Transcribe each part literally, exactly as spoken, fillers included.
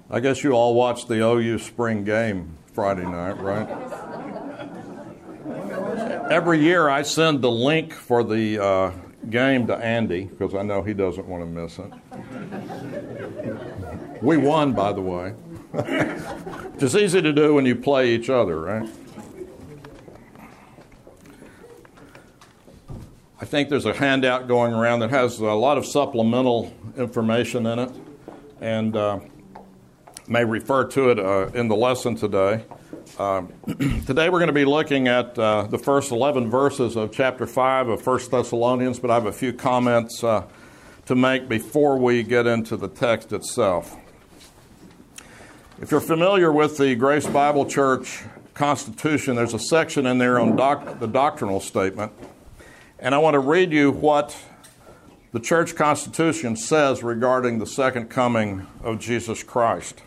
I guess you all watched the O U spring game Friday night, right? Every year I send the link for the uh, game to Andy because I know he doesn't want to miss it. We won, by the way. Which is easy to do when you play each other, right? I think there's a handout going around that has a lot of supplemental information in it, and uh, may refer to it uh, in the lesson today. Uh, today we're going to be looking at uh, the first eleven verses of chapter five of First Thessalonians, but I have a few comments uh, to make before we get into the text itself. If you're familiar with the Grace Bible Church Constitution, there's a section in there on doc- the doctrinal statement, and I want to read you what the Church Constitution says regarding the second coming of Jesus Christ.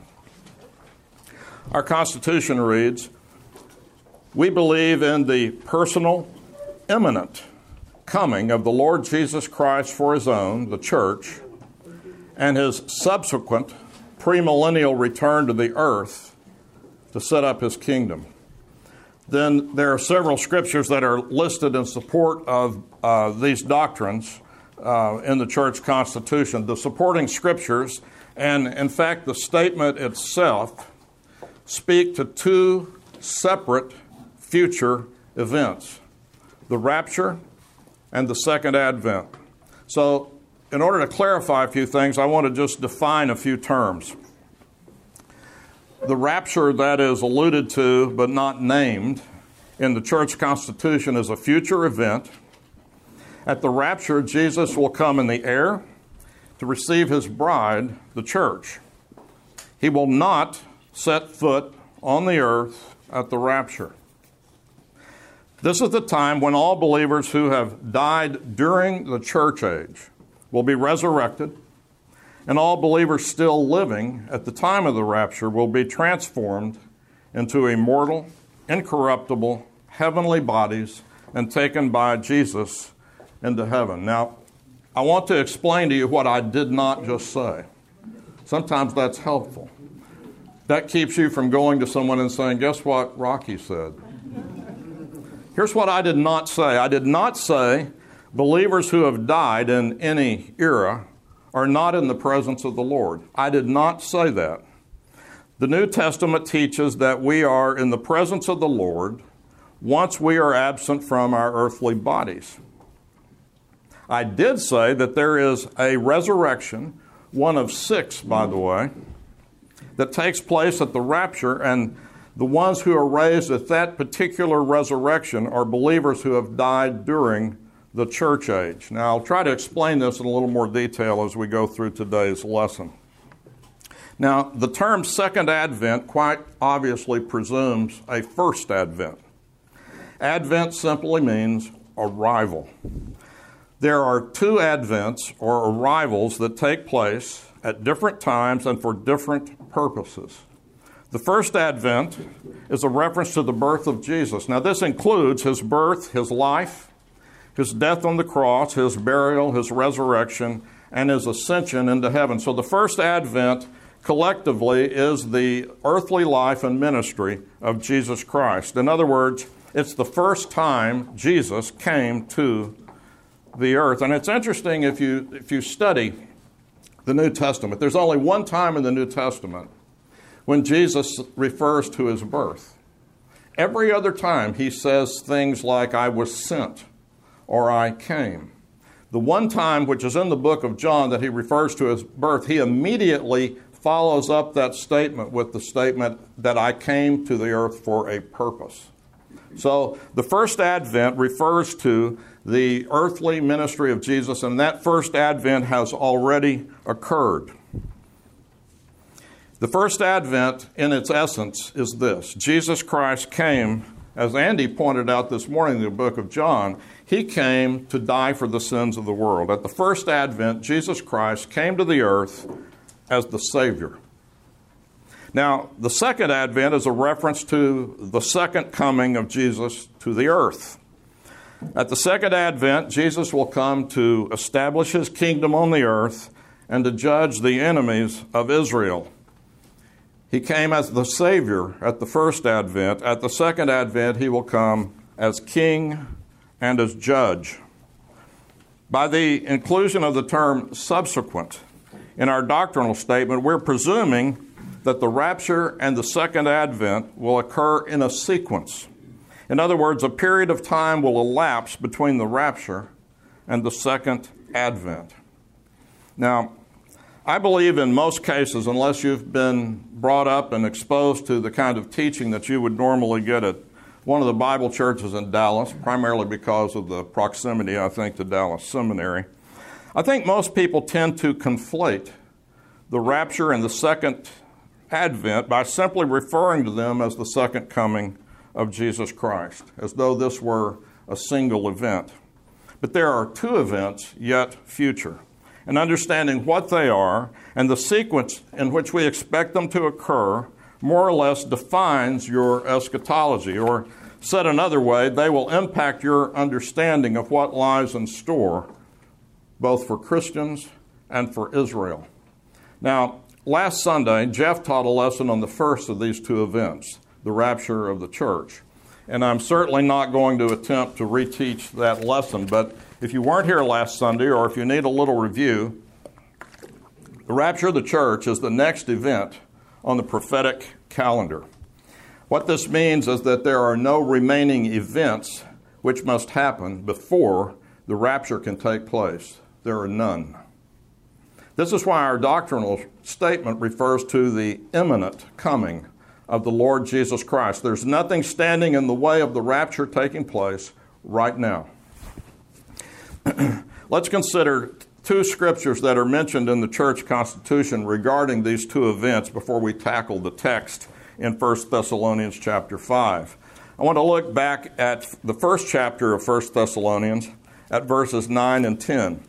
Our Constitution reads, "We believe in the personal, imminent coming of the Lord Jesus Christ for His own, the church, and His subsequent premillennial return to the earth to set up His kingdom." Then there are several scriptures that are listed in support of uh, these doctrines uh, in the Church Constitution. The supporting scriptures, and in fact the statement itself, speak to two separate future events: the rapture and the second advent. So in order to clarify a few things, I want to just define a few terms. The rapture that is alluded to but not named in the Church Constitution is a future event. At the rapture, Jesus will come in the air to receive His bride, the church. He will not set foot on the earth at the rapture. This is the time when all believers who have died during the church age will be resurrected, and all believers still living at the time of the rapture will be transformed into immortal, incorruptible, heavenly bodies and taken by Jesus into heaven. Now, I want to explain to you what I did not just say. Sometimes that's helpful. That keeps you from going to someone and saying, "Guess what Rocky said?" Here's what I did not say. I did not say believers who have died in any era are not in the presence of the Lord. I did not say that. The New Testament teaches that we are in the presence of the Lord once we are absent from our earthly bodies. I did say that there is a resurrection, one of six, by the way, that takes place at the rapture, and the ones who are raised at that particular resurrection are believers who have died during the church age. Now, I'll try to explain this in a little more detail as we go through today's lesson. Now, the term second advent quite obviously presumes a first advent. Advent simply means arrival. There are two advents or arrivals that take place at different times and for different purposes. The first advent is a reference to the birth of Jesus. Now, this includes His birth, His life, His death on the cross, His burial, His resurrection, and His ascension into heaven. So the first advent collectively is the earthly life and ministry of Jesus Christ. In other words, it's the first time Jesus came to the earth. And it's interesting if you if you study the New Testament, there's only one time in the New Testament when Jesus refers to His birth. Every other time He says things like, "I was sent," or "I came." The one time, which is in the book of John, that He refers to His birth, He immediately follows up that statement with the statement that I came to the earth for a purpose. So the first advent refers to the earthly ministry of Jesus, and that first advent has already occurred. The first advent, in its essence, is this: Jesus Christ came, as Andy pointed out this morning in the book of John, He came to die for the sins of the world. At the first advent, Jesus Christ came to the earth as the Savior. Now, the second advent is a reference to the second coming of Jesus to the earth. At the second advent, Jesus will come to establish His kingdom on the earth and to judge the enemies of Israel. He came as the Savior at the first advent. At the second advent, he will come as King and as Judge. By the inclusion of the term subsequent in our doctrinal statement, we're presuming that the rapture and the second advent will occur in a sequence. In other words, a period of time will elapse between the rapture and the second advent. Now, I believe in most cases, unless you've been brought up and exposed to the kind of teaching that you would normally get at one of the Bible churches in Dallas, primarily because of the proximity, I think, to Dallas Seminary, I think most people tend to conflate the rapture and the second advent by simply referring to them as the second coming of Jesus Christ, as though this were a single event. But there are two events yet future, and understanding what they are and the sequence in which we expect them to occur more or less defines your eschatology, or said another way, they will impact your understanding of what lies in store, both for Christians and for Israel. Now, last Sunday, Jeff taught a lesson on the first of these two events, the rapture of the church. And I'm certainly not going to attempt to reteach that lesson, but if you weren't here last Sunday, or if you need a little review, the rapture of the church is the next event on the prophetic calendar. What this means is that there are no remaining events which must happen before the rapture can take place. There are none. This is why our doctrinal statement refers to the imminent coming of the Lord Jesus Christ. There's nothing standing in the way of the rapture taking place right now. Let's consider two scriptures that are mentioned in the church constitution regarding these two events before we tackle the text in First Thessalonians chapter five. I want to look back at the first chapter of First Thessalonians at verses nine and ten.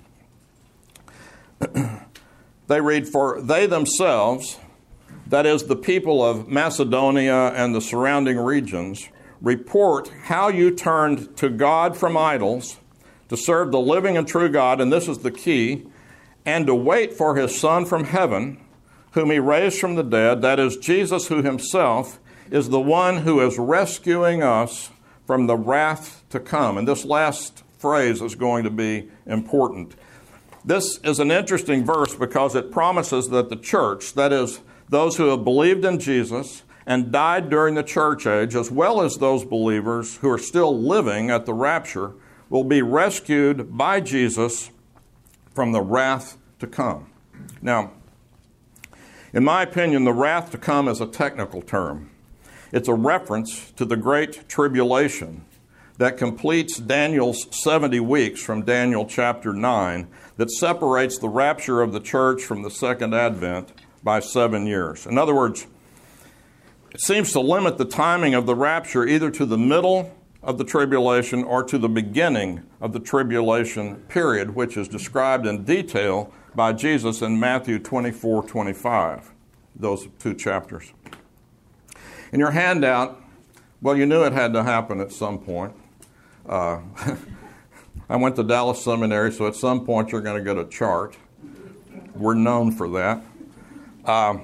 They read, "For they themselves, that is, the people of Macedonia and the surrounding regions, report how you turned to God from idols to serve the living and true God," and this is the key, "and to wait for his Son from heaven, whom he raised from the dead, that is, Jesus, who himself is the one who is rescuing us from the wrath to come." And this last phrase is going to be important. This is an interesting verse because it promises that the church, that is, those who have believed in Jesus and died during the church age, as well as those believers who are still living at the rapture, will be rescued by Jesus from the wrath to come. Now, in my opinion, the wrath to come is a technical term. It's a reference to the Great Tribulation that completes Daniel's seventy weeks from Daniel chapter nine, that separates the rapture of the church from the second advent by seven years. In other words, it seems to limit the timing of the rapture either to the middle of the tribulation or to the beginning of the tribulation period, which is described in detail by Jesus in Matthew twenty-four twenty-five, those two chapters. In your handout, well, you knew it had to happen at some point. Uh, I went to Dallas Seminary, so at some point you're going to get a chart. We're known for that. Um,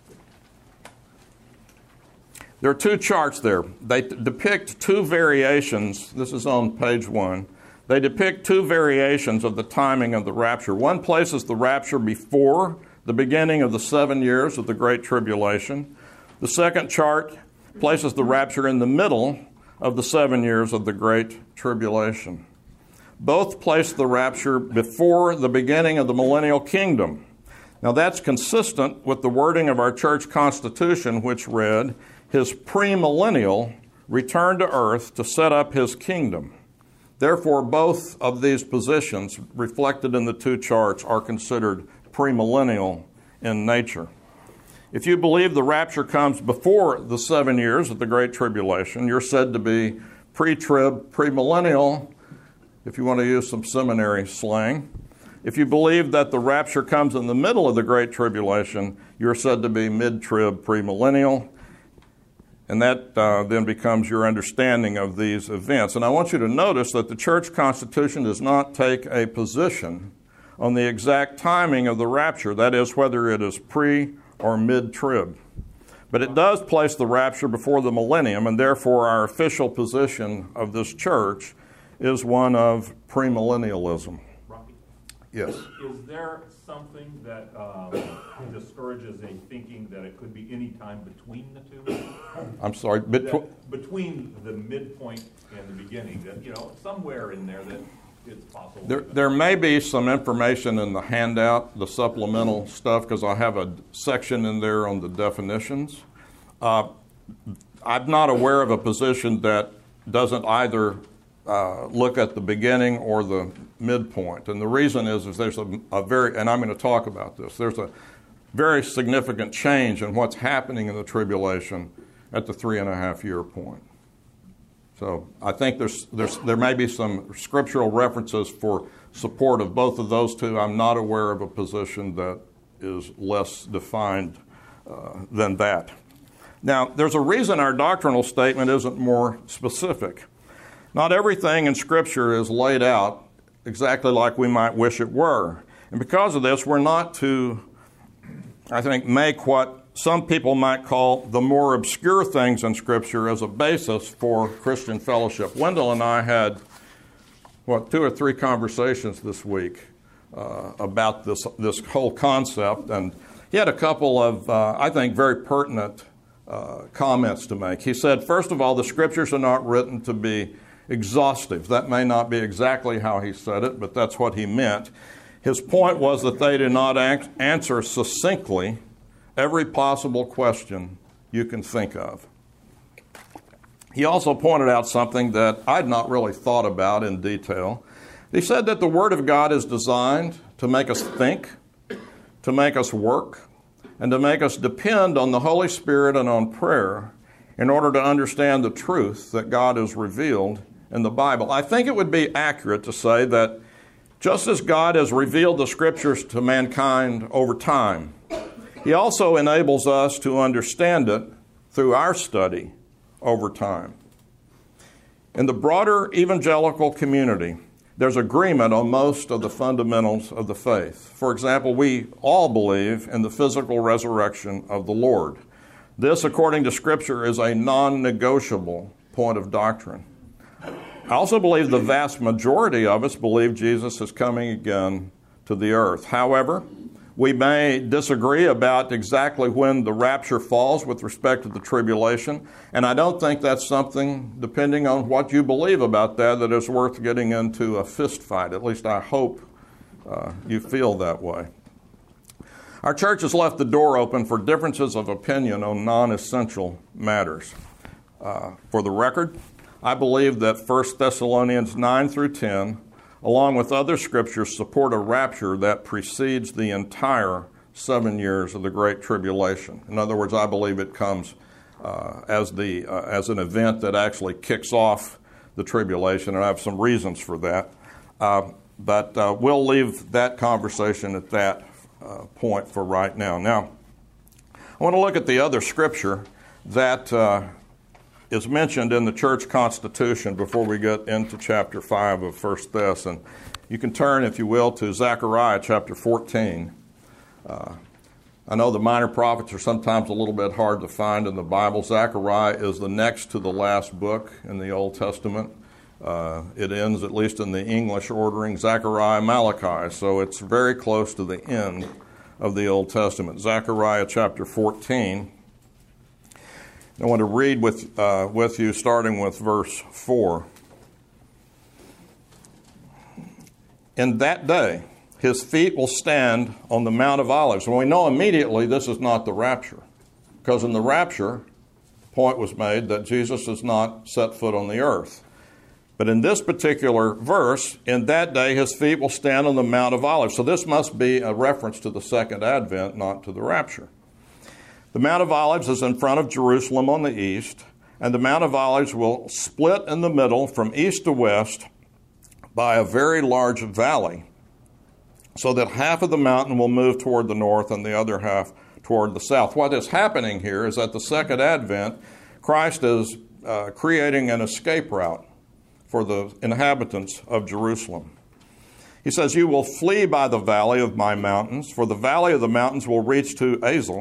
There are two charts there. They t- depict two variations. This is on page one. They depict two variations of the timing of the rapture. One places the rapture before the beginning of the seven years of the Great Tribulation. The second chart places the rapture in the middle of the seven years of the Great Tribulation. Both place the rapture before the beginning of the millennial kingdom. Now that's consistent with the wording of our church constitution, which read, "His premillennial return to earth to set up his kingdom." Therefore, both of these positions reflected in the two charts are considered premillennial in nature. If you believe the rapture comes before the seven years of the Great Tribulation, you're said to be pre-trib, premillennial, if you want to use some seminary slang. If you believe that the rapture comes in the middle of the Great Tribulation, you're said to be mid-trib, premillennial. And that uh, then becomes your understanding of these events. And I want you to notice that the church constitution does not take a position on the exact timing of the rapture, that is, whether it is pre or mid-trib. But it does place the rapture before the millennium, and therefore our official position of this church is one of premillennialism. Rocky? Yes. Is there something that um, discourages a thinking that it could be any time between the two? I'm sorry, between between the midpoint and the beginning, that, you know, somewhere in there that it's possible. There, there may be some information in the handout, the supplemental stuff, because I have a section in there on the definitions. Uh, I'm not aware of a position that doesn't either uh, look at the beginning or the midpoint. And the reason is, is there's a, a very, and I'm going to talk about this, there's a very significant change in what's happening in the tribulation at the three and a half year point. So I think there's, there's, there may be some scriptural references for support of both of those two. I'm not aware of a position that is less defined uh, than that. Now, there's a reason our doctrinal statement isn't more specific. Not everything in Scripture is laid out exactly like we might wish it were. And because of this, we're not to, I think, make what some people might call the more obscure things in Scripture as a basis for Christian fellowship. Wendell and I had, what, two or three conversations this week uh, about this this whole concept, and he had a couple of, uh, I think, very pertinent uh, comments to make. He said, first of all, the Scriptures are not written to be exhaustive. That may not be exactly how he said it, but that's what he meant. His point was that they do not act, answer succinctly every possible question you can think of. He also pointed out something that I'd not really thought about in detail. He said that the Word of God is designed to make us think, to make us work, and to make us depend on the Holy Spirit and on prayer in order to understand the truth that God has revealed in the Bible. I think it would be accurate to say that just as God has revealed the Scriptures to mankind over time, He also enables us to understand it through our study over time. In the broader evangelical community, there's agreement on most of the fundamentals of the faith. For example, we all believe in the physical resurrection of the Lord. This, according to Scripture, is a non-negotiable point of doctrine. I also believe the vast majority of us believe Jesus is coming again to the earth. However, we may disagree about exactly when the rapture falls with respect to the tribulation, and I don't think that's something, depending on what you believe about that, that is worth getting into a fist fight. At least I hope uh, you feel that way. Our church has left the door open for differences of opinion on non-essential matters. Uh, for the record, I believe that First Thessalonians nine through ten, along with other scriptures, support a rapture that precedes the entire seven years of the Great Tribulation. In other words, I believe it comes uh, as the uh, as an event that actually kicks off the tribulation, and I have some reasons for that. Uh, but uh, we'll leave that conversation at that uh, point for right now. Now, I want to look at the other scripture that uh, is mentioned in the church constitution before we get into chapter five of First Thess. And you can turn, if you will, to Zechariah chapter fourteen. Uh, I know the minor prophets are sometimes a little bit hard to find in the Bible. Zechariah is the next to the last book in the Old Testament. Uh, it ends, at least in the English ordering, Zechariah, Malachi. So it's very close to the end of the Old Testament. Zechariah chapter fourteen. I want to read with uh, with you, starting with verse four. In that day, his feet will stand on the Mount of Olives. And we know immediately this is not the rapture, because in the rapture, the point was made that Jesus has not set foot on the earth. But in this particular verse, in that day, his feet will stand on the Mount of Olives. So this must be a reference to the second advent, not to the rapture. The Mount of Olives is in front of Jerusalem on the east, and the Mount of Olives will split in the middle from east to west by a very large valley, so that half of the mountain will move toward the north and the other half toward the south. What is happening here is at the second advent, Christ is uh, creating an escape route for the inhabitants of Jerusalem. He says, "You will flee by the valley of my mountains, for the valley of the mountains will reach to Azel,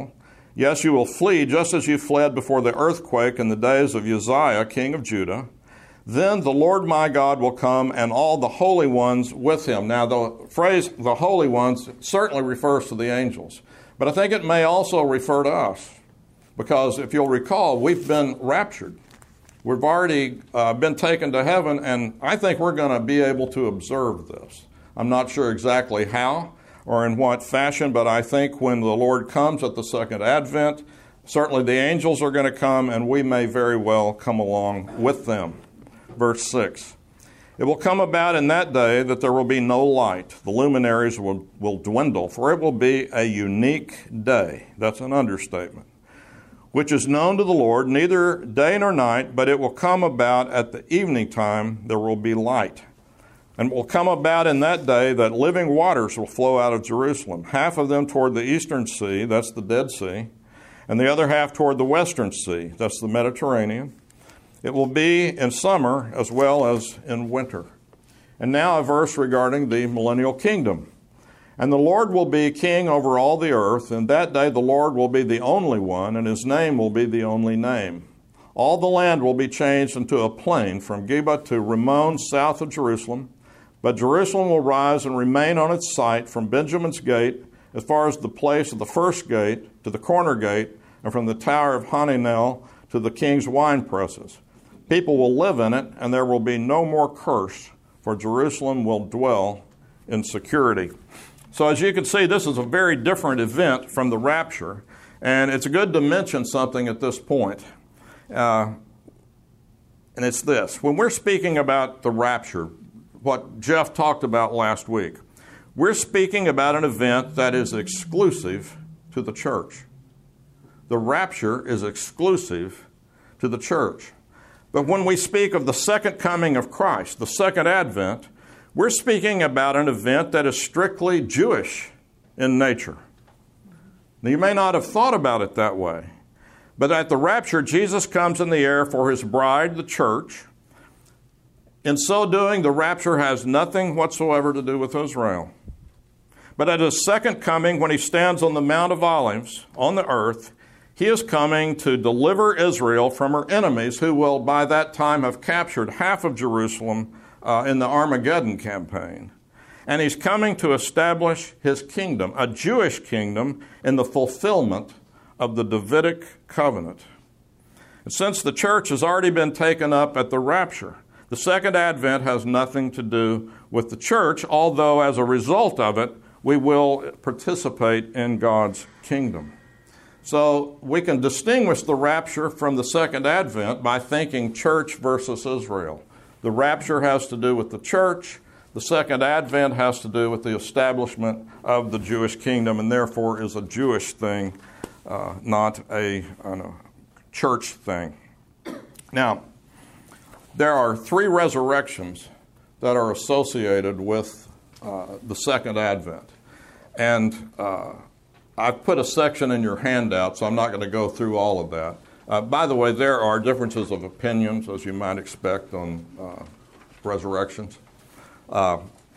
Yes, you will flee just as you fled before the earthquake in the days of Uzziah, king of Judah. Then the Lord my God will come and all the holy ones with him. Now, the phrase the holy ones certainly refers to the angels, but I think it may also refer to us, because if you'll recall, we've been raptured. We've already uh, been taken to heaven, and I think we're going to be able to observe this. I'm not sure exactly how or in what fashion, but I think when the Lord comes at the second advent, certainly the angels are going to come, and we may very well come along with them. Verse six, it will come about in that day that there will be no light. The luminaries will, will dwindle, for it will be a unique day. That's an understatement. Which is known to the Lord, neither day nor night, but it will come about at the evening time there will be light. And it will come about in that day that living waters will flow out of Jerusalem, half of them toward the eastern sea, that's the Dead Sea, and the other half toward the western sea, that's the Mediterranean. It will be in summer as well as in winter. And now a verse regarding the millennial kingdom. And the Lord will be king over all the earth, and that day the Lord will be the only one, and his name will be the only name. All the land will be changed into a plain from Geba to Rimmon south of Jerusalem, but Jerusalem will rise and remain on its site from Benjamin's gate as far as the place of the first gate to the corner gate, and from the tower of Hananel to the king's wine presses. People will live in it, and there will be no more curse, for Jerusalem will dwell in security. So as you can see, this is a very different event from the rapture, and it's good to mention something at this point. Uh, and it's this. When we're speaking about the rapture, what Jeff talked about last week, we're speaking about an event that is exclusive to the church. The rapture is exclusive to the church. But when we speak of the second coming of Christ, the second advent, we're speaking about an event that is strictly Jewish in nature. Now, you may not have thought about it that way, but at the rapture, Jesus comes in the air for his bride, the church. In so doing, the rapture has nothing whatsoever to do with Israel. But at his second coming, when he stands on the Mount of Olives on the earth, he is coming to deliver Israel from her enemies, who will by that time have captured half of Jerusalem uh, in the Armageddon campaign. And he's coming to establish his kingdom, a Jewish kingdom, in the fulfillment of the Davidic covenant. And since the church has already been taken up at the rapture, the second advent has nothing to do with the church, although as a result of it, we will participate in God's kingdom. So we can distinguish the rapture from the second advent by thinking church versus Israel. The rapture has to do with the church. The second advent has to do with the establishment of the Jewish kingdom, and therefore is a Jewish thing, uh, not a, a church thing. Now, there are three resurrections that are associated with uh, the second advent. And uh, I've put a section in your handout, so I'm not going to go through all of that. Uh, by the way, there are differences of opinions, as you might expect, on uh, resurrections. Uh,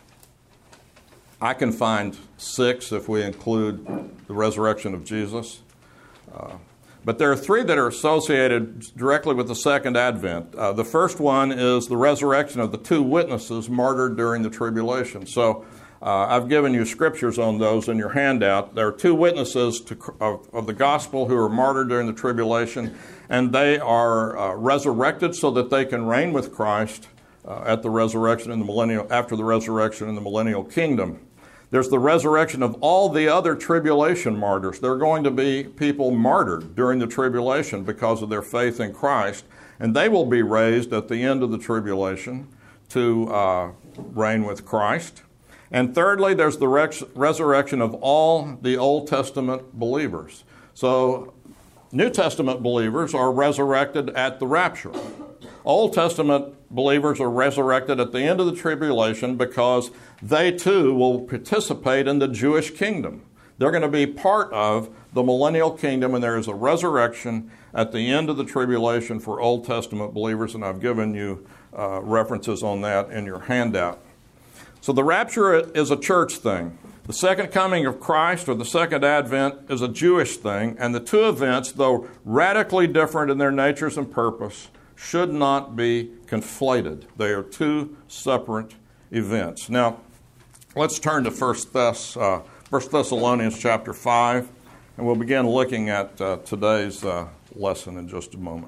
I can find six if we include the resurrection of Jesus. Uh, but there are three that are associated directly with the second advent. Uh, the first one is the resurrection of the two witnesses martyred during the tribulation. So uh, I've given you scriptures on those in your handout. There are two witnesses to, of, of the gospel who are martyred during the tribulation, and they are uh, resurrected so that they can reign with Christ Uh, at the resurrection in the millennial, after the resurrection in the millennial kingdom. There's the resurrection of all the other tribulation martyrs. There are going to be people martyred during the tribulation because of their faith in Christ, and they will be raised at the end of the tribulation to uh, reign with Christ. And thirdly, there's the res- resurrection of all the Old Testament believers. So New Testament believers are resurrected at the rapture. Old Testament believers are resurrected at the end of the tribulation because they too will participate in the Jewish kingdom. They're going to be part of the millennial kingdom, and there is a resurrection at the end of the tribulation for Old Testament believers, and I've given you uh, references on that in your handout. So the rapture is a church thing. The second coming of Christ, or the second advent, is a Jewish thing, and the two events, though radically different in their natures and purpose, should not be conflated. They are two separate events. Now, let's turn to First Thess, uh, First Thessalonians chapter five, and we'll begin looking at uh, today's uh, lesson in just a moment.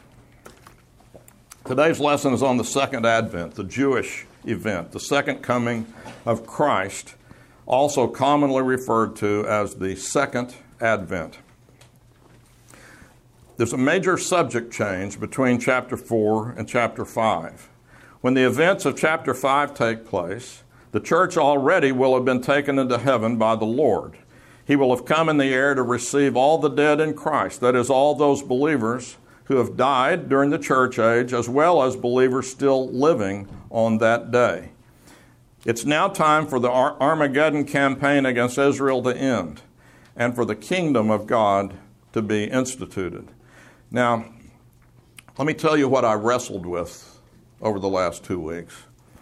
Today's lesson is on the second advent, the Jewish event, the second coming of Christ, also commonly referred to as the second advent. There's a major subject change between chapter four and chapter five. When the events of chapter five take place, the church already will have been taken into heaven by the Lord. He will have come in the air to receive all the dead in Christ, that is, all those believers who have died during the church age, as well as believers still living on that day. It's now time for the Ar- Armageddon campaign against Israel to end and for the kingdom of God to be instituted. Now, let me tell you what I wrestled with over the last two weeks.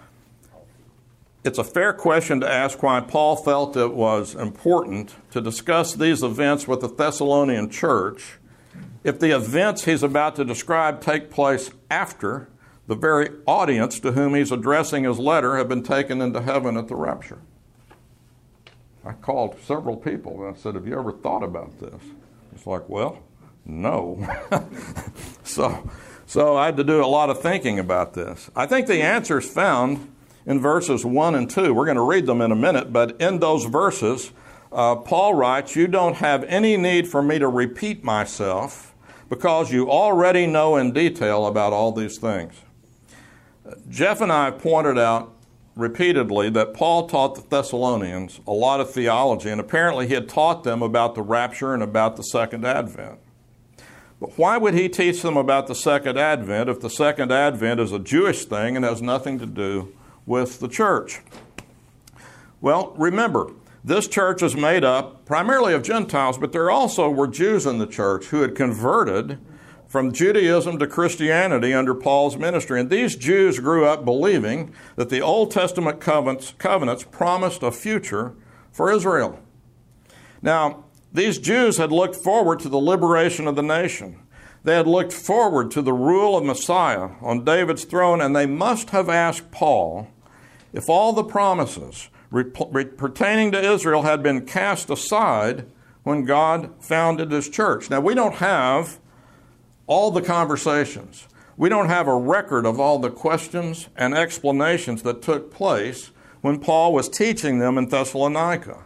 It's a fair question to ask why Paul felt it was important to discuss these events with the Thessalonian church if the events he's about to describe take place after the very audience to whom he's addressing his letter have been taken into heaven at the rapture. I called several people and I said, have you ever thought about this? It's like, well, no. so, so I had to do a lot of thinking about this. I think the answer is found in verses one and two. We're going to read them in a minute, but in those verses, uh, Paul writes, you don't have any need for me to repeat myself because you already know in detail about all these things. Jeff and I have pointed out repeatedly that Paul taught the Thessalonians a lot of theology, and apparently he had taught them about the rapture and about the second advent. But why would he teach them about the second advent if the second advent is a Jewish thing and has nothing to do with the church? Well, remember, this church is made up primarily of Gentiles, but there also were Jews in the church who had converted from Judaism to Christianity under Paul's ministry. And these Jews grew up believing that the Old Testament covenants, covenants promised a future for Israel. Now, these Jews had looked forward to the liberation of the nation. They had looked forward to the rule of Messiah on David's throne, and they must have asked Paul if all the promises pertaining to Israel had been cast aside when God founded his church. Now, we don't have all the conversations. We don't have a record of all the questions and explanations that took place when Paul was teaching them in Thessalonica.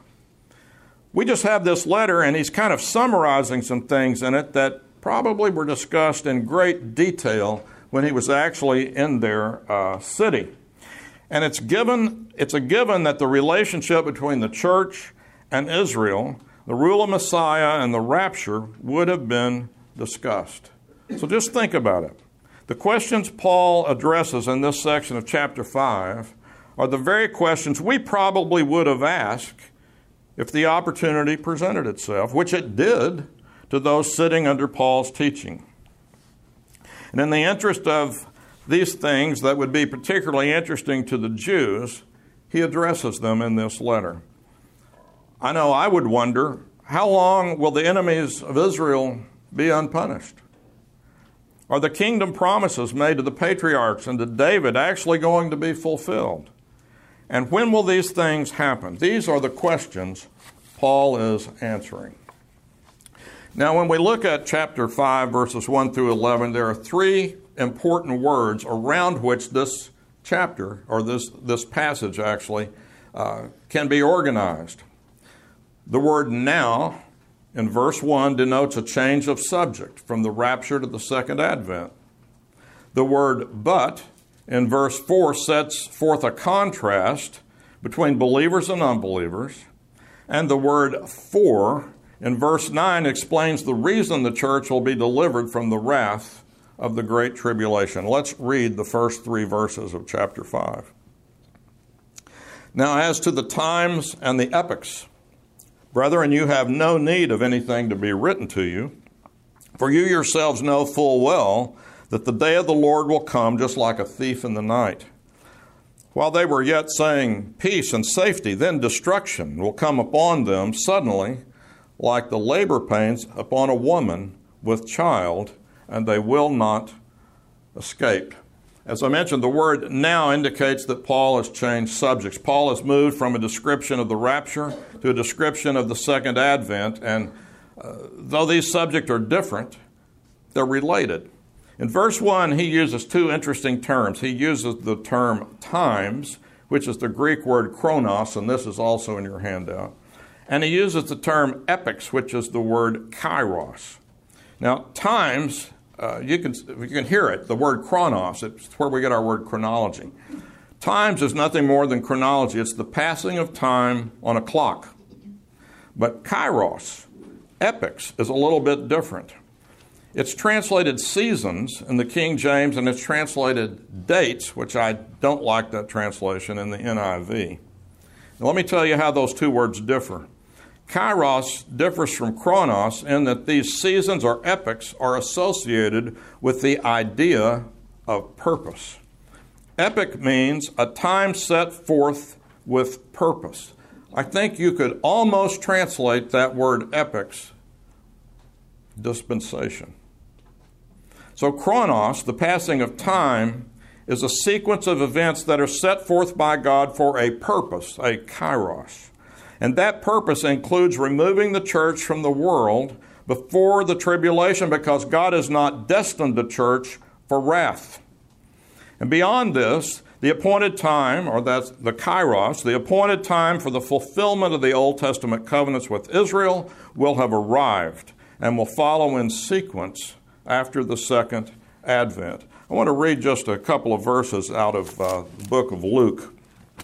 We just have this letter, and he's kind of summarizing some things in it that probably were discussed in great detail when he was actually in their uh, city. And it's given, it's a given that the relationship between the church and Israel, the rule of Messiah and the rapture, would have been discussed. So just think about it. The questions Paul addresses in this section of chapter five are the very questions we probably would have asked if the opportunity presented itself, which it did to those sitting under Paul's teaching. And in the interest of these things that would be particularly interesting to the Jews, he addresses them in this letter. I know I would wonder, how long will the enemies of Israel be unpunished? Are the kingdom promises made to the patriarchs and to David actually going to be fulfilled? And when will these things happen? These are the questions Paul is answering. Now, when we look at chapter five, verses one through eleven, there are three important words around which this chapter, or this, this passage actually, uh, can be organized. The word now in verse one denotes a change of subject from the rapture to the second advent. The word but in verse four sets forth a contrast between believers and unbelievers. And the word for in verse nine explains the reason the church will be delivered from the wrath of the Great Tribulation. Let's read the first three verses of chapter five. Now, as to the times and the epochs, brethren, you have no need of anything to be written to you, for you yourselves know full well that the day of the Lord will come just like a thief in the night. While they were yet saying peace and safety, then destruction will come upon them suddenly, like the labor pains upon a woman with child, and they will not escape. As I mentioned, the word now indicates that Paul has changed subjects. Paul has moved from a description of the rapture to a description of the second advent, and uh, though these subjects are different, they're related. In verse one, he uses two interesting terms. He uses the term times, which is the Greek word chronos, and this is also in your handout. And he uses the term epochs, which is the word kairos. Now, times, uh, you can you can hear it, the word chronos. It's where we get our word chronology. Times is nothing more than chronology. It's the passing of time on a clock. But kairos, epochs, is a little bit different. It's translated seasons in the King James, and it's translated dates, which I don't like that translation, in the N I V. Now, let me tell you how those two words differ. Kairos differs from chronos in that these seasons or epochs are associated with the idea of purpose. Epoch means a time set forth with purpose. I think you could almost translate that word epochs, dispensation. So chronos, the passing of time, is a sequence of events that are set forth by God for a purpose, a kairos. And that purpose includes removing the church from the world before the tribulation, because God is not destined the church for wrath. And beyond this, the appointed time, or that's the kairos, the appointed time for the fulfillment of the Old Testament covenants with Israel will have arrived and will follow in sequence after the second advent. I want to read just a couple of verses out of uh, the book of Luke,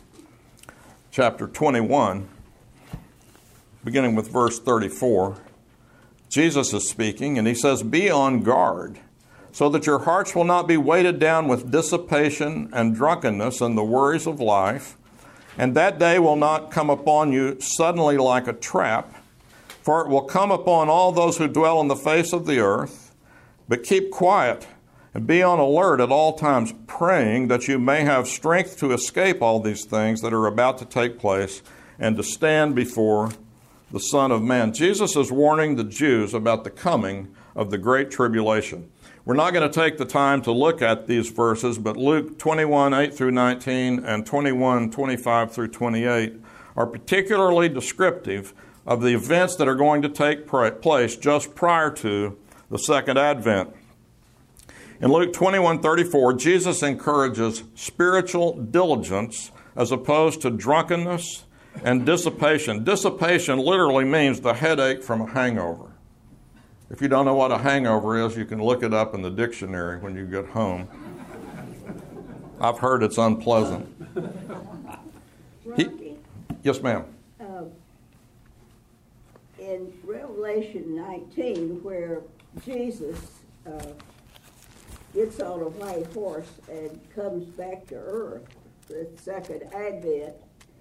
chapter twenty-one, beginning with verse thirty-four. Jesus is speaking, and he says, "Be on guard, so that your hearts will not be weighted down with dissipation and drunkenness and the worries of life, and that day will not come upon you suddenly like a trap, for it will come upon all those who dwell on the face of the earth. But keep quiet and be on alert at all times, praying that you may have strength to escape all these things that are about to take place and to stand before the Son of Man." Jesus is warning the Jews about the coming of the Great Tribulation. We're not going to take the time to look at these verses, but Luke twenty-one, eight through nineteen and twenty-one, twenty-five through twenty-eight are particularly descriptive of the events that are going to take place just prior to the second advent. In Luke twenty-one thirty-four, Jesus encourages spiritual diligence as opposed to drunkenness and dissipation. Dissipation literally means the headache from a hangover. If you don't know what a hangover is, you can look it up in the dictionary when you get home. I've heard it's unpleasant. He, yes, ma'am. Uh, in Revelation nineteen, where Jesus uh, gets on a white horse and comes back to earth, the second advent,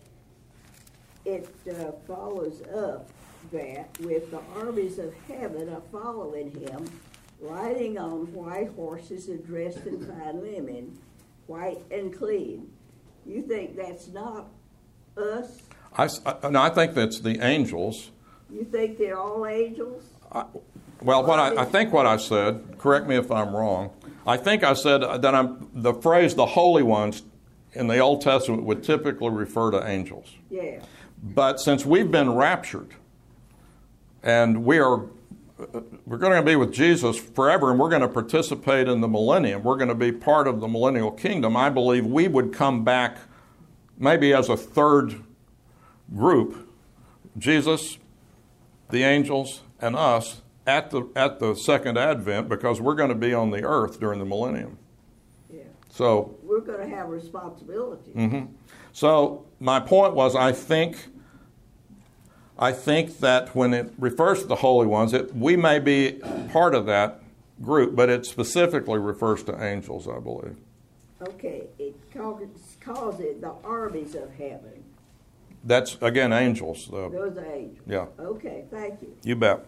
it uh, follows up that with the armies of heaven are following him, riding on white horses and dressed in fine linen, white and clean. You think that's not us? I, I, no, I think that's the angels. You think they're all angels? I, well, what I, I think what I said, correct me if I'm wrong, I think I said that I'm, the phrase the holy ones in the Old Testament would typically refer to angels. Yeah. But since we've been raptured and we are we're going to be with Jesus forever and we're going to participate in the millennium, we're going to be part of the millennial kingdom, I believe we would come back maybe as a third group, Jesus, the angels, and us, at the at the second advent, because we're going to be on the earth during the millennium. Yeah. So we're going to have responsibility. Mm-hmm. So my point was, I think, I think that when it refers to the holy ones, it, we may be part of that group, but it specifically refers to angels, I believe. Okay, it calls, calls it the armies of heaven. That's, again, angels. Uh, Those are angels. Yeah. Okay, thank you. You bet.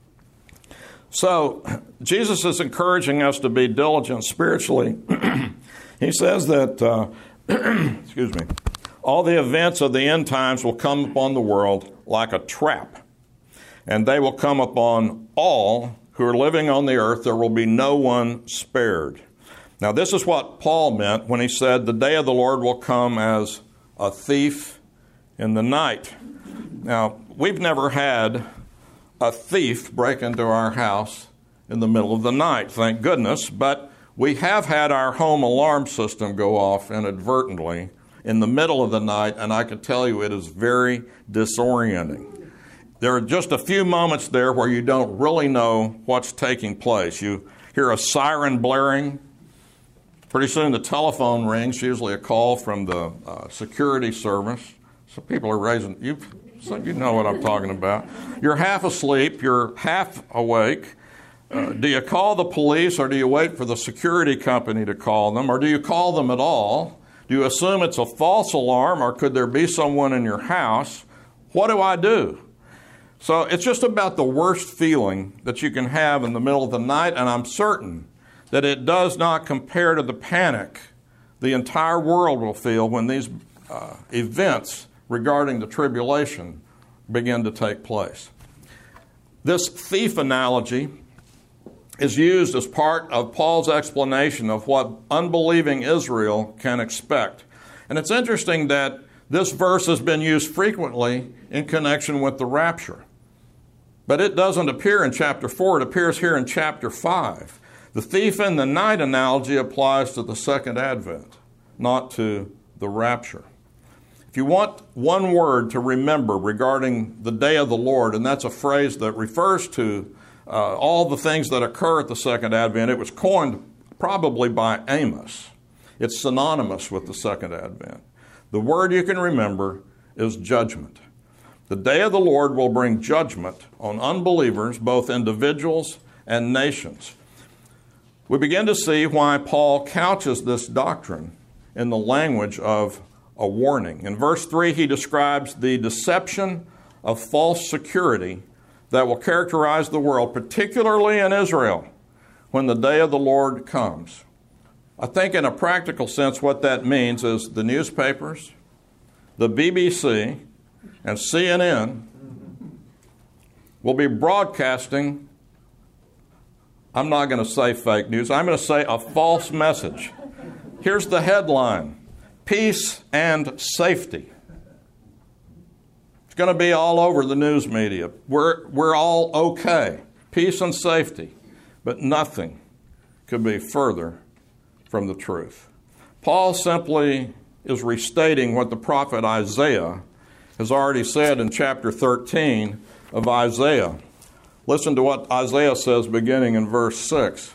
So Jesus is encouraging us to be diligent spiritually. He says that uh, excuse me, all the events of the end times will come upon the world like a trap, and they will come upon all who are living on the earth. There will be no one spared. Now, this is what Paul meant when he said the day of the Lord will come as a thief in the night. Now, we've never had a thief break into our house in the middle of the night, thank goodness, but we have had our home alarm system go off inadvertently in the middle of the night, and I can tell you it is very disorienting. There are just a few moments there where you don't really know what's taking place. You hear a siren blaring. Pretty soon the telephone rings, usually a call from the uh, security service. So people are raising, you so you know what I'm talking about. You're half asleep, you're half awake. Uh, do you call the police, or do you wait for the security company to call them, or do you call them at all? Do you assume it's a false alarm, or could there be someone in your house? What do I do? So it's just about the worst feeling that you can have in the middle of the night, and I'm certain that it does not compare to the panic the entire world will feel when these uh, events regarding the tribulation begin to take place. This thief analogy is used as part of Paul's explanation of what unbelieving Israel can expect. And it's interesting that this verse has been used frequently in connection with the rapture. But it doesn't appear in chapter four, it appears here in chapter five. The thief in the night analogy applies to the second advent, not to the rapture. If you want one word to remember regarding the day of the Lord, and that's a phrase that refers to uh, all the things that occur at the second advent, it was coined probably by Amos. It's synonymous with the second advent. The word you can remember is judgment. The day of the Lord will bring judgment on unbelievers, both individuals and nations. We begin to see why Paul couches this doctrine in the language of a warning. In verse three, he describes the deception of false security that will characterize the world, particularly in Israel, when the day of the Lord comes. I think in a practical sense what that means is the newspapers, the B B C, and C N N will be broadcasting, I'm not going to say fake news, I'm going to say a false message. Here's the headline: peace and safety. It's going to be all over the news media. We're, we're all okay. Peace and safety. But nothing could be further from the truth. Paul simply is restating what the prophet Isaiah has already said in chapter thirteen of Isaiah. Listen to what Isaiah says beginning in verse six.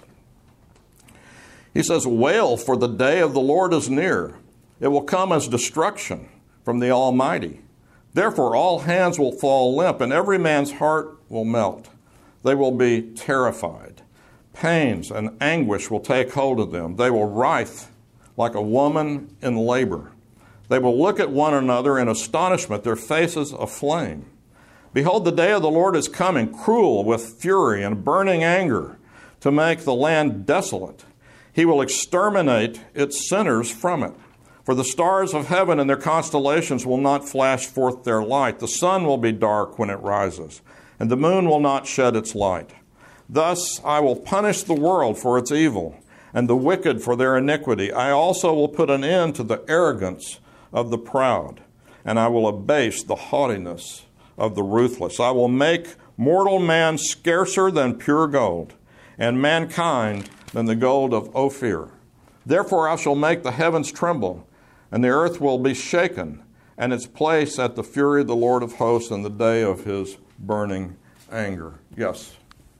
He says, "Wail, for the day of the Lord is near. It will come as destruction from the Almighty. Therefore all hands will fall limp, and every man's heart will melt. They will be terrified. Pains and anguish will take hold of them. They will writhe like a woman in labor. They will look at one another in astonishment, their faces aflame. Behold, the day of the Lord is coming, cruel with fury and burning anger, to make the land desolate. He will exterminate its sinners from it. For the stars of heaven and their constellations will not flash forth their light. The sun will be dark when it rises, and the moon will not shed its light. Thus I will punish the world for its evil, and the wicked for their iniquity. I also will put an end to the arrogance of the proud, and I will abase the haughtiness of the ruthless. I will make mortal man scarcer than pure gold, and mankind than the gold of Ophir. Therefore I shall make the heavens tremble, and the earth will be shaken, and its place at the fury of the Lord of hosts in the day of his burning anger." Yes?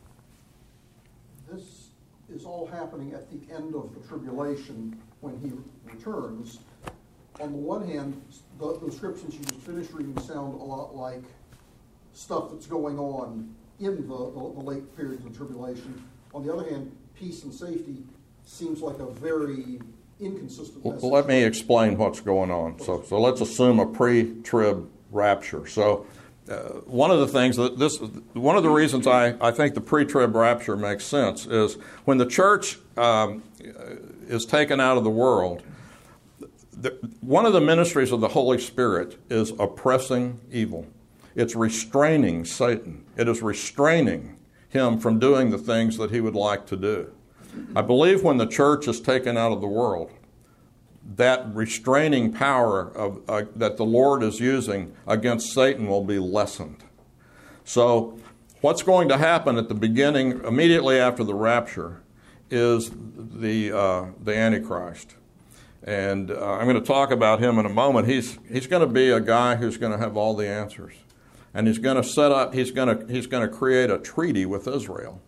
This is all happening at the end of the tribulation when he returns. On the one hand, the, the descriptions you just finished reading sound a lot like stuff that's going on in the, the, the late periods of tribulation. On the other hand, peace and safety seems like a very inconsistent message. Well, let me explain what's going on. So, so let's assume a pre-trib rapture. So uh, one of the things that this, one of the reasons I, I think the pre-trib rapture makes sense is when the church um, is taken out of the world, the, one of the ministries of the Holy Spirit is oppressing evil. It's restraining Satan. It is restraining him from doing the things that he would like to do. I believe when the church is taken out of the world, that restraining power of, uh, that the Lord is using against Satan will be lessened. So what's going to happen at the beginning, immediately after the rapture, is the uh, the Antichrist. And uh, I'm going to talk about him in a moment. He's he's going to be a guy who's going to have all the answers. And he's going to set up, he's going to he's going to create a treaty with Israel.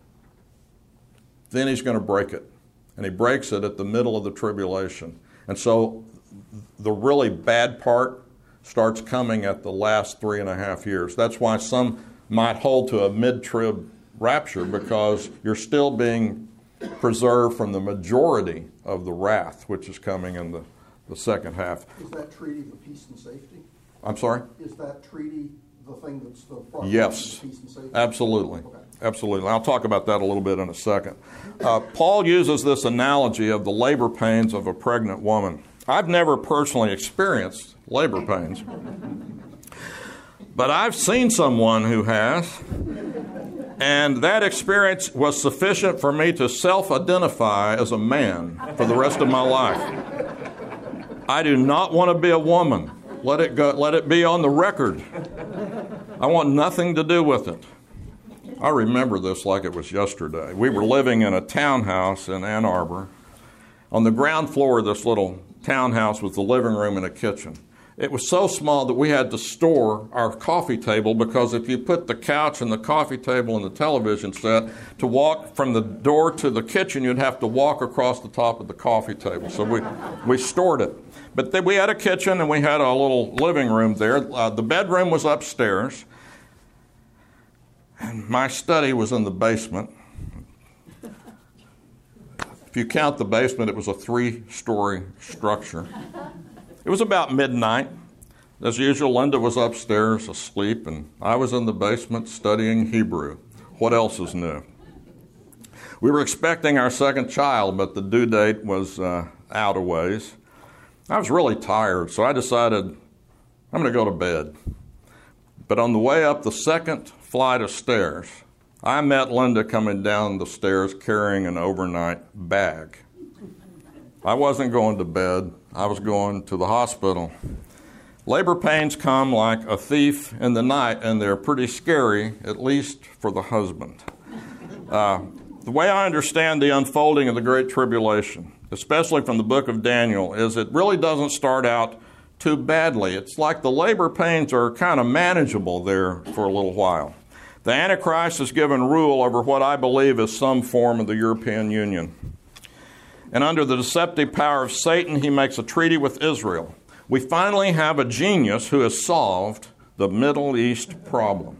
Then he's going to break it. And he breaks it at the middle of the tribulation. And so the really bad part starts coming at the last three and a half years. That's why some might hold to a mid-trib rapture, because you're still being preserved from the majority of the wrath, which is coming in the, the second half. Is that treaty the peace and safety? I'm sorry? Is that treaty the thing that's the problem? Yes, peace and safety? absolutely. Okay. Absolutely. I'll talk about that a little bit in a second. Uh, Paul uses this analogy of the labor pains of a pregnant woman. I've never personally experienced labor pains, but I've seen someone who has, and that experience was sufficient for me to self-identify as a man for the rest of my life. I do not want to be a woman. Let it go. Let it be on the record. I want nothing to do with it. I remember this like it was yesterday. We were living in a townhouse in Ann Arbor. On the ground floor of this little townhouse was the living room and a kitchen. It was so small that we had to store our coffee table, because if you put the couch and the coffee table and the television set, to walk from the door to the kitchen, you'd have to walk across the top of the coffee table. So we, we stored it. But then we had a kitchen and we had a little living room there. Uh, the bedroom was upstairs. And my study was in the basement. If you count the basement, it was a three-story structure. It was about midnight. As usual, Linda was upstairs asleep, and I was in the basement studying Hebrew. What else is new? We were expecting our second child, but the due date was uh, out a ways. I was really tired, so I decided I'm going to go to bed. But on the way up the second flight of stairs, I met Linda coming down the stairs carrying an overnight bag. I wasn't going to bed. I was going to the hospital. Labor pains come like a thief in the night, and they're pretty scary, at least for the husband. Uh, the way I understand the unfolding of the Great Tribulation, especially from the book of Daniel, is it really doesn't start out too badly. It's like the labor pains are kind of manageable there for a little while. The Antichrist is given rule over what I believe is some form of the European Union. And under the deceptive power of Satan, he makes a treaty with Israel. We finally have a genius who has solved the Middle East problem.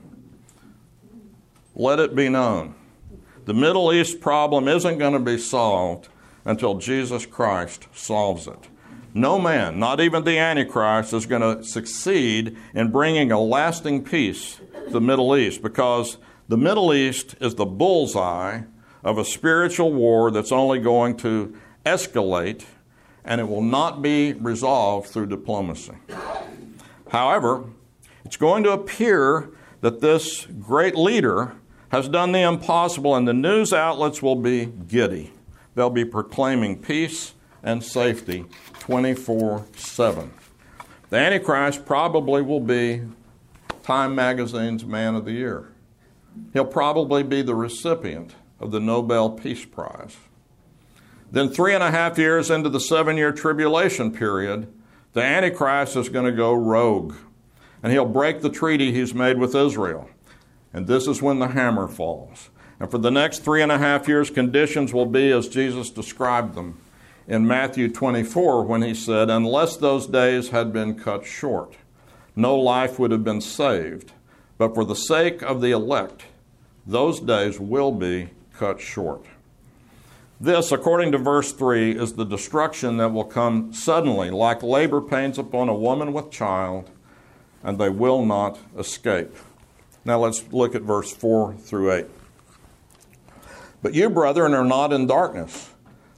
Let it be known. The Middle East problem isn't going to be solved until Jesus Christ solves it. No man, not even the Antichrist, is going to succeed in bringing a lasting peace to the Middle East, because the Middle East is the bullseye of a spiritual war that's only going to escalate, and it will not be resolved through diplomacy. However, it's going to appear that this great leader has done the impossible, and the news outlets will be giddy. They'll be proclaiming peace and safety twenty-four seven. The Antichrist probably will be Time Magazine's Man of the Year. He'll probably be the recipient of the Nobel Peace Prize. Then three and a half years into the seven-year tribulation period, the Antichrist is going to go rogue, and he'll break the treaty he's made with Israel. And this is when the hammer falls. And for the next three and a half years, conditions will be as Jesus described them in Matthew twenty-four, when he said, unless those days had been cut short, no life would have been saved. But for the sake of the elect, those days will be cut short. This, according to verse three, is the destruction that will come suddenly, like labor pains upon a woman with child, and they will not escape. Now let's look at verse four through eight. But you, brethren, are not in darkness,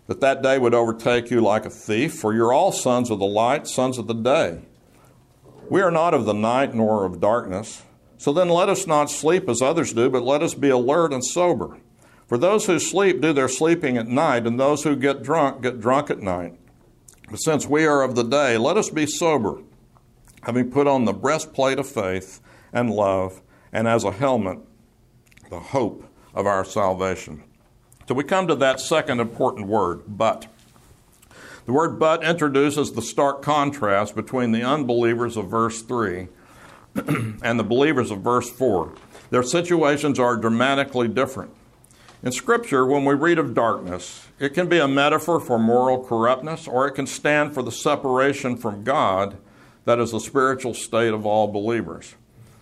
that that day would overtake you like a thief, for you're all sons of the light, sons of the day. We are not of the night nor of darkness. So then let us not sleep as others do, but let us be alert and sober. For those who sleep do their sleeping at night, and those who get drunk get drunk at night. But since we are of the day, let us be sober, having put on the breastplate of faith and love, and as a helmet, the hope of our salvation. So we come to that second important word, but. The word but introduces the stark contrast between the unbelievers of verse three and the believers of verse four. Their situations are dramatically different. In Scripture, when we read of darkness, it can be a metaphor for moral corruptness, or it can stand for the separation from God that is the spiritual state of all believers.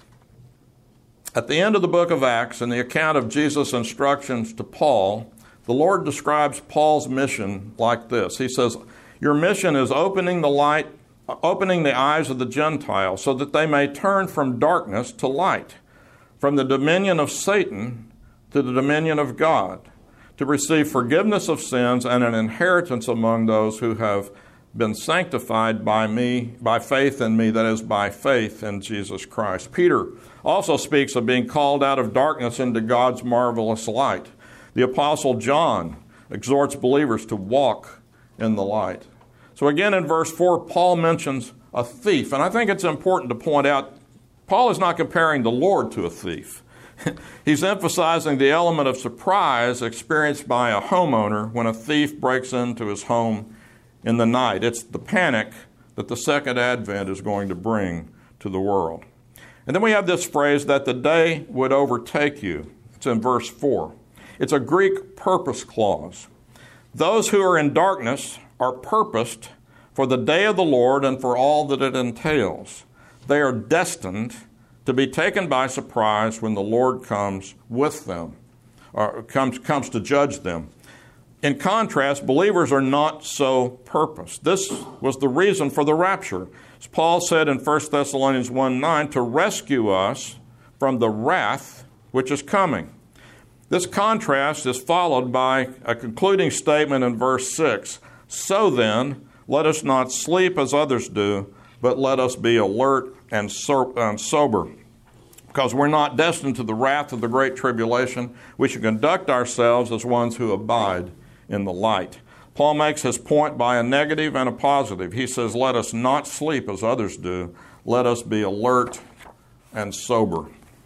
At the end of the book of Acts, in the account of Jesus' instructions to Paul, the Lord describes Paul's mission like this. He says, your mission is opening the light, opening the eyes of the Gentiles so that they may turn from darkness to light, from the dominion of Satan to the dominion of God, to receive forgiveness of sins and an inheritance among those who have been sanctified by me, by faith in me, that is, by faith in Jesus Christ. Peter also speaks of being called out of darkness into God's marvelous light. The Apostle John exhorts believers to walk in the light. So again in verse four, Paul mentions a thief. And I think it's important to point out, Paul is not comparing the Lord to a thief. He's emphasizing the element of surprise experienced by a homeowner when a thief breaks into his home in the night. It's the panic that the second advent is going to bring to the world. And then we have this phrase that the day would overtake you. It's in verse four. It's a Greek purpose clause. Those who are in darkness are purposed for the day of the Lord and for all that it entails. They are destined to be taken by surprise when the Lord comes with them, or comes, comes to judge them. In contrast, believers are not so purposed. This was the reason for the rapture. As Paul said in First Thessalonians one nine, to rescue us from the wrath which is coming. This contrast is followed by a concluding statement in verse six. So then, let us not sleep as others do, but let us be alert and sober. Because we're not destined to the wrath of the great tribulation, we should conduct ourselves as ones who abide in the light. Paul makes his point by a negative and a positive. He says, let us not sleep as others do. Let us be alert and sober.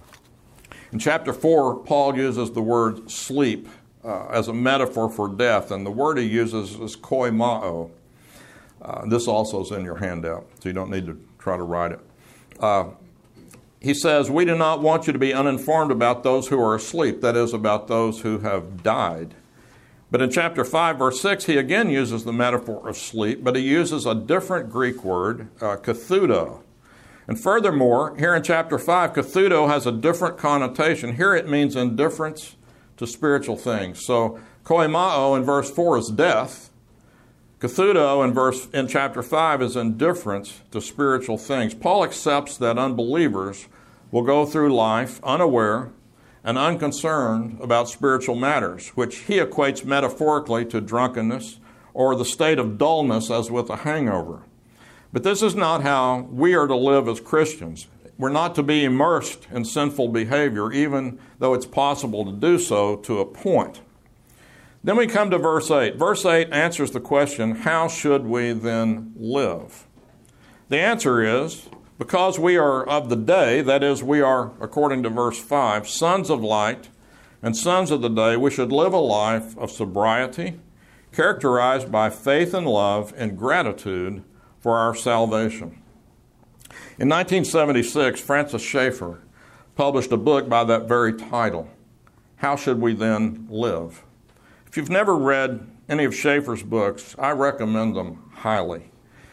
In chapter four, Paul uses the word sleep uh, as a metaphor for death, and the word he uses is koimao. Uh, this also is in your handout, so you don't need to try to write it. Uh, he says, we do not want you to be uninformed about those who are asleep, that is, about those who have died. But in chapter five, verse six, he again uses the metaphor of sleep, but he uses a different Greek word, uh, kathudo. And furthermore, here in chapter five, kathudo has a different connotation. Here it means indifference to spiritual things. So koimao in verse four is death. Kathudo in verse in chapter five is indifference to spiritual things. Paul accepts that unbelievers will go through life unaware and unconcerned about spiritual matters, which he equates metaphorically to drunkenness or the state of dullness as with a hangover. But this is not how we are to live as Christians. We're not to be immersed in sinful behavior, even though it's possible to do so to a point. Then we come to verse eight. Verse eight answers the question, how should we then live? The answer is, because we are of the day, that is, we are, according to verse five, sons of light and sons of the day, we should live a life of sobriety, characterized by faith and love and gratitude for our salvation. In nineteen seventy-six, Francis Schaeffer published a book by that very title, How Should We Then Live? If you've never read any of Schaeffer's books, I recommend them highly.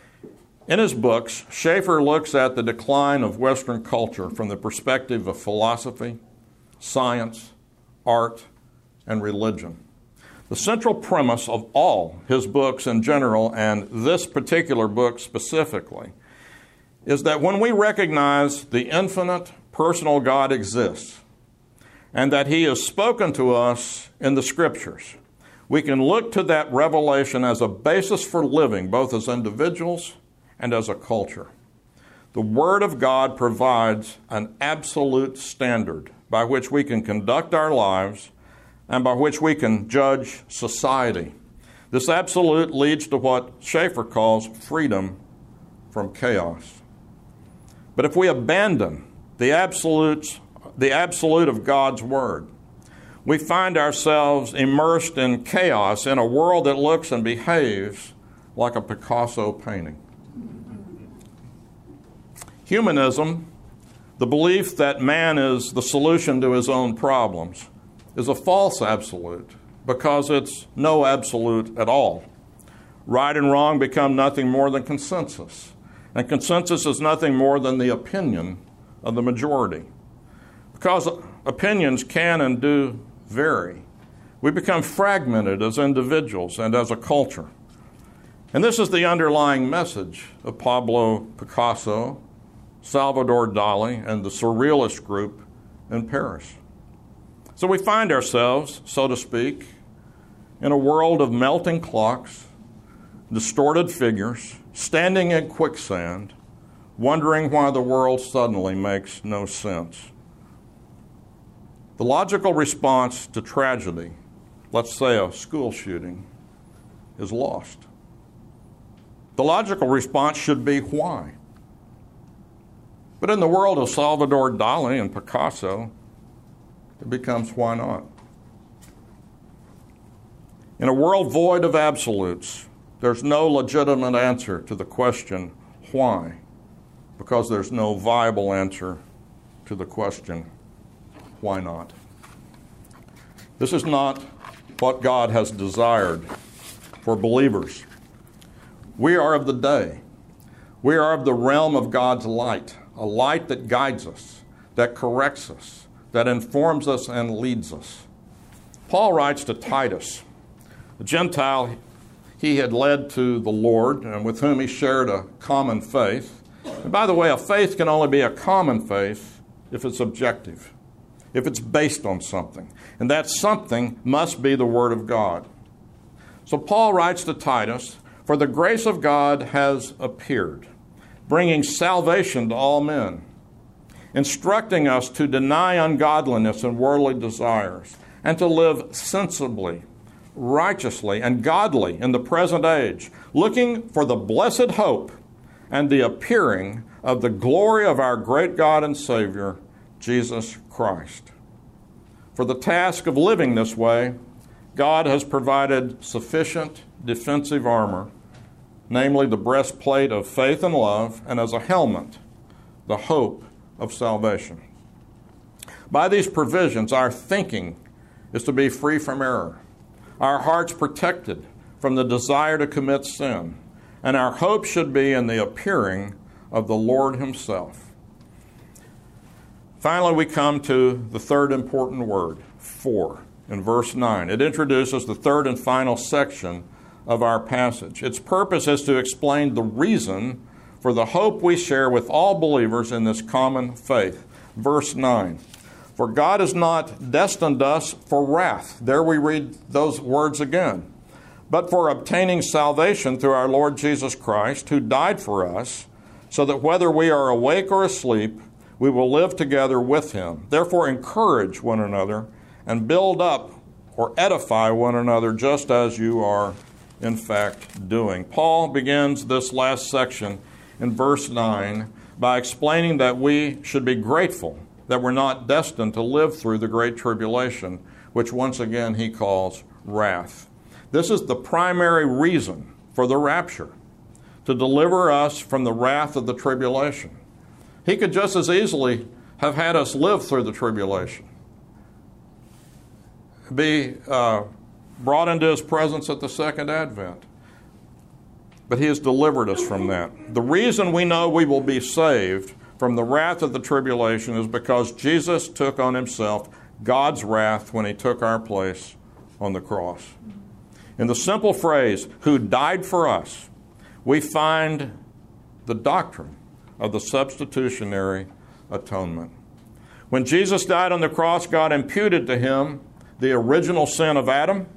In his books, Schaeffer looks at the decline of Western culture from the perspective of philosophy, science, art, and religion. The central premise of all his books in general, and this particular book specifically, is that when we recognize the infinite personal God exists, and that he has spoken to us in the Scriptures, we can look to that revelation as a basis for living, both as individuals and as a culture. The Word of God provides an absolute standard by which we can conduct our lives and by which we can judge society. This absolute leads to what Schaeffer calls freedom from chaos. But if we abandon the absolutes, the absolute of God's Word, we find ourselves immersed in chaos in a world that looks and behaves like a Picasso painting. Humanism, the belief that man is the solution to his own problems, is a false absolute because it's no absolute at all. Right and wrong become nothing more than consensus, and consensus is nothing more than the opinion of the majority. Because opinions can and do vary, we become fragmented as individuals and as a culture. And this is the underlying message of Pablo Picasso, Salvador Dali, and the Surrealist group in Paris. So we find ourselves, so to speak, in a world of melting clocks, distorted figures, standing in quicksand, wondering why the world suddenly makes no sense. The logical response to tragedy, let's say a school shooting, is lost. The logical response should be why? But in the world of Salvador Dali and Picasso, it becomes why not? In a world void of absolutes, there's no legitimate answer to the question, why? Because there's no viable answer to the question, why not? This is not what God has desired for believers. We are of the day. We are of the realm of God's light, a light that guides us, that corrects us, that informs us and leads us. Paul writes to Titus, a Gentile he had led to the Lord and with whom he shared a common faith. And by the way, a faith can only be a common faith if it's objective, if it's based on something. And that something must be the Word of God. So Paul writes to Titus, "For the grace of God has appeared, bringing salvation to all men, instructing us to deny ungodliness and worldly desires, and to live sensibly, righteously, and godly in the present age, looking for the blessed hope and the appearing of the glory of our great God and Savior, Jesus Christ." For the task of living this way, God has provided sufficient defensive armor, namely the breastplate of faith and love, and as a helmet, the hope of salvation. By these provisions, our thinking is to be free from error, our hearts protected from the desire to commit sin, and our hope should be in the appearing of the Lord Himself. Finally, we come to the third important word, for, in verse nine. It introduces the third and final section of our passage. Its purpose is to explain the reason for the hope we share with all believers in this common faith. Verse nine, "For God has not destined us for wrath." There we read those words again. "But for obtaining salvation through our Lord Jesus Christ, who died for us, so that whether we are awake or asleep, we will live together with Him. Therefore encourage one another and build up or edify one another just as you are in fact doing." Paul begins this last section in verse nine by explaining that we should be grateful that we're not destined to live through the great tribulation, which once again he calls wrath. This is the primary reason for the rapture, to deliver us from the wrath of the tribulation. He could just as easily have had us live through the tribulation, be uh, brought into His presence at the second advent. But He has delivered us from that. The reason we know we will be saved from the wrath of the tribulation is because Jesus took on Himself God's wrath when He took our place on the cross. In the simple phrase, "who died for us," we find the doctrine of the substitutionary atonement. When Jesus died on the cross, God imputed to Him the original sin of Adam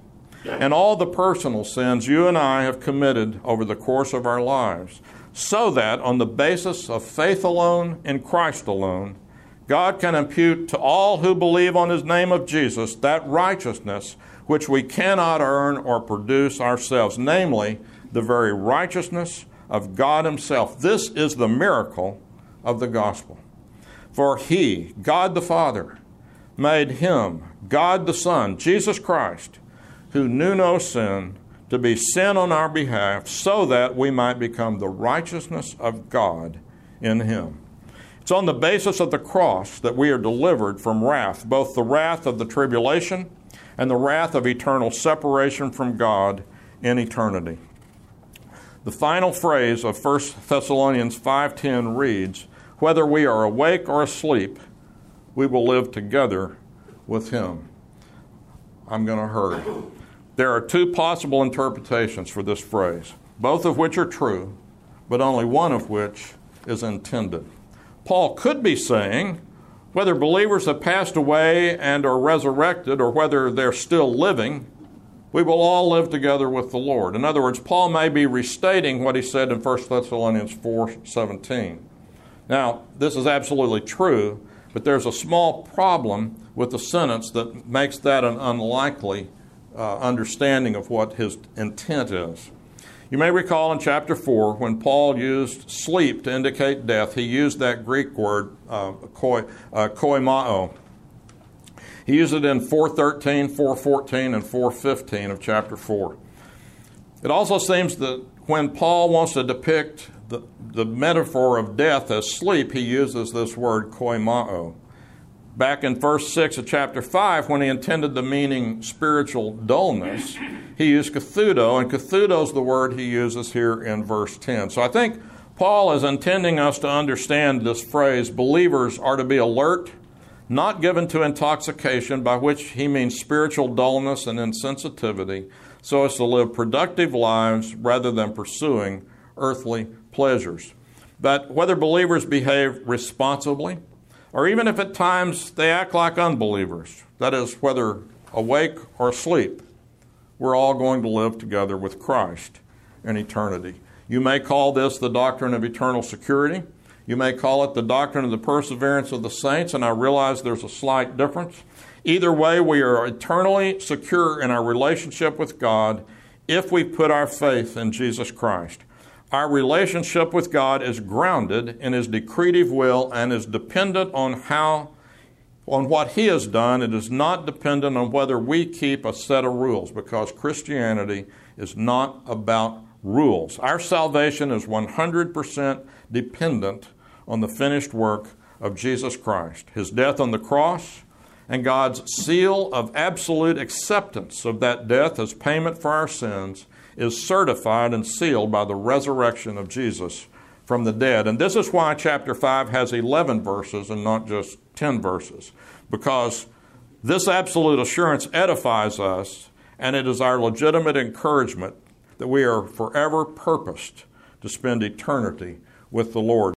and all the personal sins you and I have committed over the course of our lives, so that on the basis of faith alone in Christ alone, God can impute to all who believe on His name of Jesus that righteousness which we cannot earn or produce ourselves, namely the very righteousness of God Himself. This is the miracle of the gospel. For He, God the Father, made Him, God the Son, Jesus Christ, who knew no sin, to be sin on our behalf, so that we might become the righteousness of God in Him. It's on the basis of the cross that we are delivered from wrath, both the wrath of the tribulation and the wrath of eternal separation from God in eternity. The final phrase of First Thessalonians five ten reads, "Whether we are awake or asleep, we will live together with Him." I'm going to hurry. There are two possible interpretations for this phrase, both of which are true, but only one of which is intended. Paul could be saying, whether believers have passed away and are resurrected, or whether they're still living, we will all live together with the Lord. In other words, Paul may be restating what he said in First Thessalonians four seventeen. Now, this is absolutely true, but there's a small problem with the sentence that makes that an unlikely uh, understanding of what his intent is. You may recall in chapter four, when Paul used sleep to indicate death, he used that Greek word, uh, koi, uh, koimao. He used it in four thirteen, four fourteen, and four fifteen of chapter four. It also seems that when Paul wants to depict the, the metaphor of death as sleep, he uses this word koimao. Back in verse six of chapter five, when he intended the meaning spiritual dullness, he used kathudo, and kathudo is the word he uses here in verse ten. So I think Paul is intending us to understand this phrase, believers are to be alert, not given to intoxication, by which he means spiritual dullness and insensitivity, so as to live productive lives rather than pursuing earthly pleasures. But whether believers behave responsibly, or even if at times they act like unbelievers, that is, whether awake or asleep, we're all going to live together with Christ in eternity. You may call this the doctrine of eternal security. You may call it the doctrine of the perseverance of the saints, and I realize there's a slight difference. Either way, we are eternally secure in our relationship with God if we put our faith in Jesus Christ. Our relationship with God is grounded in His decretive will and is dependent on how, on what He has done. It is not dependent on whether we keep a set of rules, because Christianity is not about rules. Our salvation is one hundred percent dependent on the finished work of Jesus Christ, His death on the cross, and God's seal of absolute acceptance of that death as payment for our sins is certified and sealed by the resurrection of Jesus from the dead. And this is why chapter five has eleven verses and not just ten verses, because this absolute assurance edifies us, and it is our legitimate encouragement that we are forever purposed to spend eternity with the Lord.